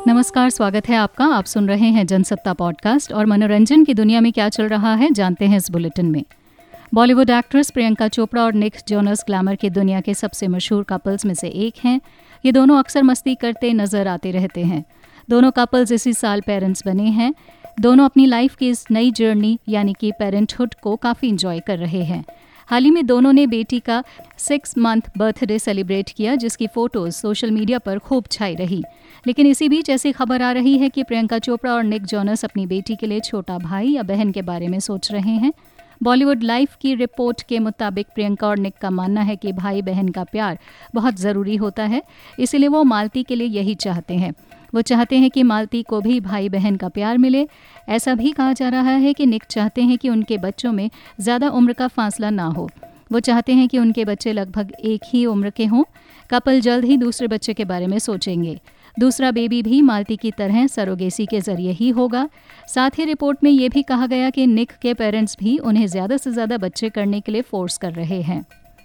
नमस्कार, स्वागत है आपका। आप सुन रहे हैं जनसत्ता पॉडकास्ट और मनोरंजन की दुनिया में क्या चल रहा है जानते हैं इस बुलेटिन में। बॉलीवुड एक्ट्रेस प्रियंका चोपड़ा और निक जोनस ग्लैमर की दुनिया के सबसे मशहूर कपल्स में से एक हैं। ये दोनों अक्सर मस्ती करते नजर आते रहते हैं। दोनों कपल्स इसी साल पेरेंट्स बने हैं। दोनों अपनी लाइफ की इस नई जर्नी यानी कि पेरेंटहुड को काफ़ी इंजॉय कर रहे हैं। हाल ही में दोनों ने बेटी का 6 मंथ बर्थडे सेलिब्रेट किया, जिसकी फोटोज सोशल मीडिया पर खूब छाई रही। लेकिन इसी बीच ऐसी खबर आ रही है कि प्रियंका चोपड़ा और निक जोनस अपनी बेटी के लिए छोटा भाई या बहन के बारे में सोच रहे हैं। बॉलीवुड लाइफ की रिपोर्ट के मुताबिक प्रियंका और निक का मानना है कि भाई बहन का प्यार बहुत ज़रूरी होता है, इसीलिए वो मालती के लिए यही चाहते हैं। वो चाहते हैं कि मालती को भी भाई बहन का प्यार मिले। ऐसा भी कहा जा रहा है कि निक चाहते हैं कि उनके बच्चों में ज़्यादा उम्र का फासला ना हो। वो चाहते हैं कि उनके बच्चे लगभग एक ही उम्र के हों। कपल जल्द ही दूसरे बच्चे के बारे में सोचेंगे। दूसरा बेबी भी मालती की तरह सरोगेसी के जरिए ही होगा। साथ ही रिपोर्ट में ये भी कहा गया कि निक के पेरेंट्स भी उन्हें ज़्यादा से ज़्यादा बच्चे करने के लिए फोर्स कर रहे हैं।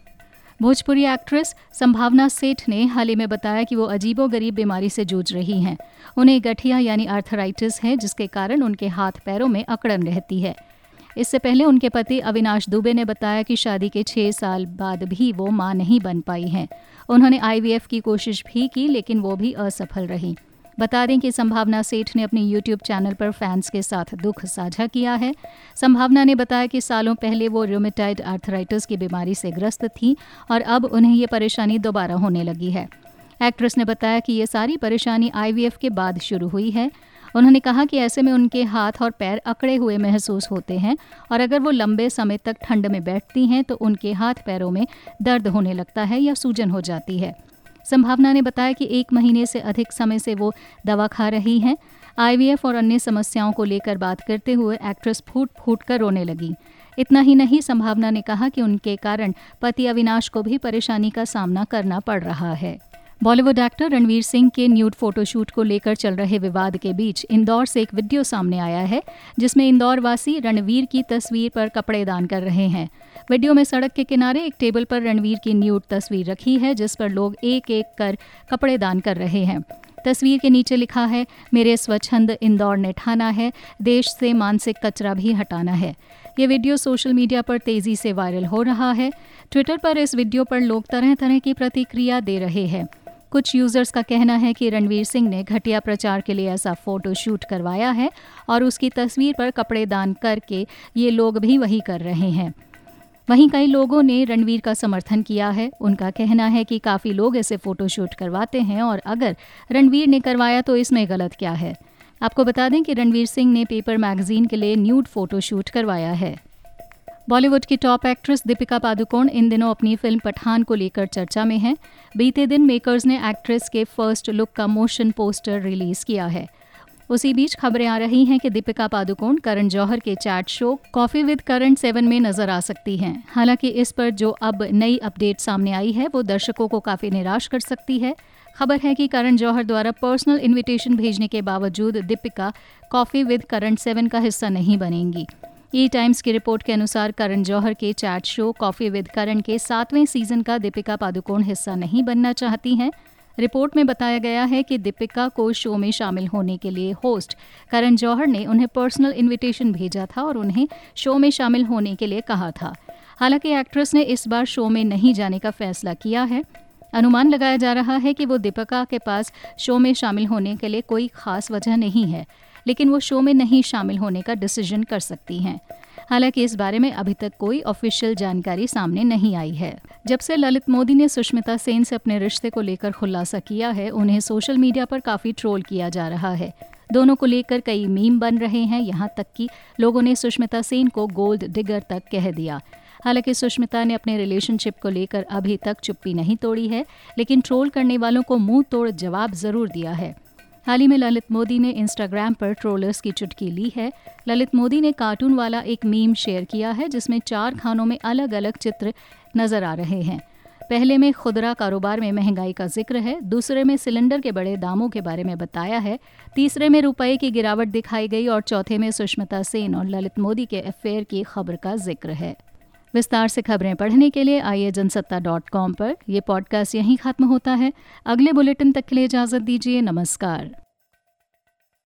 भोजपुरी एक्ट्रेस संभावना सेठ ने हाल ही में बताया कि वो अजीबोगरीब बीमारी से जूझ रही हैं। उन्हें गठिया यानी आर्थराइटिस है, जिसके कारण उनके हाथ पैरों में अकड़न रहती है। इससे पहले उनके पति अविनाश दुबे ने बताया कि शादी के 6 साल बाद भी वो मां नहीं बन पाई हैं। उन्होंने IVF की कोशिश भी की, लेकिन वो भी असफल रही। बता दें कि संभावना सेठ ने अपने YouTube चैनल पर फैंस के साथ दुख साझा किया है। संभावना ने बताया कि सालों पहले वो रूमेटॉइड आर्थराइटिस की बीमारी से ग्रस्त थी और अब उन्हें ये परेशानी दोबारा होने लगी है। एक्ट्रेस ने बताया कि ये सारी परेशानी IVF के बाद शुरू हुई है। उन्होंने कहा कि ऐसे में उनके हाथ और पैर अकड़े हुए महसूस होते हैं और अगर वो लंबे समय तक ठंड में बैठती हैं तो उनके हाथ पैरों में दर्द होने लगता है या सूजन हो जाती है। संभावना ने बताया कि 1 महीने से अधिक समय से वो दवा खा रही हैं। IVF और अन्य समस्याओं को लेकर बात करते हुए एक्ट्रेस फूट फूट कर रोने लगी। इतना ही नहीं, संभावना ने कहा कि उनके कारण पति अविनाश को भी परेशानी का सामना करना पड़ रहा है। बॉलीवुड एक्टर रणवीर सिंह के न्यूड फोटोशूट को लेकर चल रहे विवाद के बीच इंदौर से एक वीडियो सामने आया है, जिसमें इंदौर वासी रणवीर की तस्वीर पर कपड़े दान कर रहे हैं। वीडियो में सड़क के किनारे एक टेबल पर रणवीर की न्यूड तस्वीर रखी है, जिस पर लोग एक एक कर कपड़े दान कर रहे हैं। तस्वीर के नीचे लिखा है, मेरे स्वच्छंद इंदौर ने ठाना है, देश से मानसिक कचरा भी हटाना है। ये वीडियो सोशल मीडिया पर तेजी से वायरल हो रहा है। ट्विटर पर इस वीडियो पर लोग तरह तरह की प्रतिक्रिया दे रहे हैं। कुछ यूजर्स का कहना है कि रणवीर सिंह ने घटिया प्रचार के लिए ऐसा फोटो शूट करवाया है और उसकी तस्वीर पर कपड़े दान करके ये लोग भी वही कर रहे हैं। वहीं कई लोगों ने रणवीर का समर्थन किया है। उनका कहना है कि काफ़ी लोग ऐसे फोटो शूट करवाते हैं और अगर रणवीर ने करवाया तो इसमें गलत क्या है। आपको बता दें कि रणवीर सिंह ने पेपर मैगजीन के लिए न्यूड फोटो शूट करवाया है। बॉलीवुड की टॉप एक्ट्रेस दीपिका पादुकोण इन दिनों अपनी फिल्म पठान को लेकर चर्चा में है। बीते दिन मेकर्स ने एक्ट्रेस के फर्स्ट लुक का मोशन पोस्टर रिलीज किया है। उसी बीच खबरें आ रही हैं कि दीपिका पादुकोण करण जौहर के chat show coffee with Karan 7 में नजर आ सकती हैं। हालांकि इस पर जो अब नई अपडेट सामने आई है वो दर्शकों को काफी निराश कर सकती है। खबर है कि करण जौहर द्वारा पर्सनल इन्विटेशन भेजने के बावजूद दीपिका कॉफी विद करण 7 का हिस्सा नहीं बनेंगी। टाइम्स की रिपोर्ट के अनुसार करण जौहर के chat show coffee with Karan के 7वें सीजन का दीपिका पादुकोण हिस्सा नहीं बनना चाहती हैं। रिपोर्ट में बताया गया है कि दीपिका को शो में शामिल होने के लिए होस्ट करण जौहर ने उन्हें पर्सनल इन्विटेशन भेजा था और उन्हें शो में शामिल होने के लिए कहा था। हालांकि एक्ट्रेस ने इस बार शो में नहीं जाने का फैसला किया है। अनुमान लगाया जा रहा है कि वो दीपिका के पास शो में शामिल होने के लिए कोई खास वजह नहीं है, लेकिन वो शो में नहीं शामिल होने का डिसीजन कर सकती हैं। हालांकि इस बारे में अभी तक कोई ऑफिशियल जानकारी सामने नहीं आई है। जब से ललित मोदी ने सुष्मिता सेन से अपने रिश्ते को लेकर खुलासा किया है, उन्हें सोशल मीडिया पर काफ़ी ट्रोल किया जा रहा है। दोनों को लेकर कई मीम बन रहे हैं, यहाँ तक कि लोगों ने सुष्मिता सेन को गोल्ड डिगर तक कह दिया। हालांकि सुष्मिता ने अपने रिलेशनशिप को लेकर अभी तक चुप्पी नहीं तोड़ी है, लेकिन ट्रोल करने वालों को मुंह तोड़ जवाब जरूर दिया है। हाल ही में ललित मोदी ने इंस्टाग्राम पर ट्रोलर्स की चुटकी ली है। ललित मोदी ने कार्टून वाला एक मीम शेयर किया है, जिसमें 4 खानों में अलग अलग चित्र नजर आ रहे हैं। पहले में खुदरा कारोबार में महंगाई का जिक्र है, दूसरे में सिलेंडर के बड़े दामों के बारे में बताया है, तीसरे में रुपए की गिरावट दिखाई गई और चौथे में सुष्मिता सेन और ललित मोदी के अफेयर की खबर का जिक्र है। विस्तार से खबरें पढ़ने के लिए आइए जनसत्ता.com पर। यह पॉडकास्ट यहीं खत्म होता है। अगले बुलेटिन तक के लिए इजाजत दीजिए। नमस्कार।